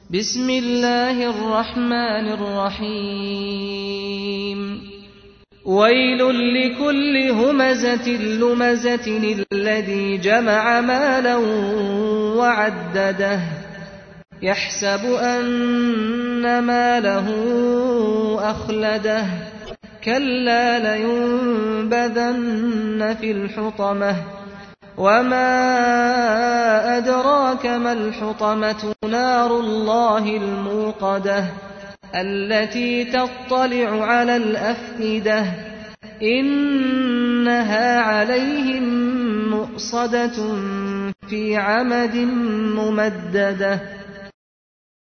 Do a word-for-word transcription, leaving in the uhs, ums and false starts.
بسم الله الرحمن الرحيم ويل لكل همزة لمزة الذي جمع مالا وعدده يحسب أن ماله أخلده كلا لينبذن في الحطمة وما أدراك ما الحطمة نار الله الموقدة التي تطلع على الأفئدة إنها عليهم مؤصدة في عمد ممددة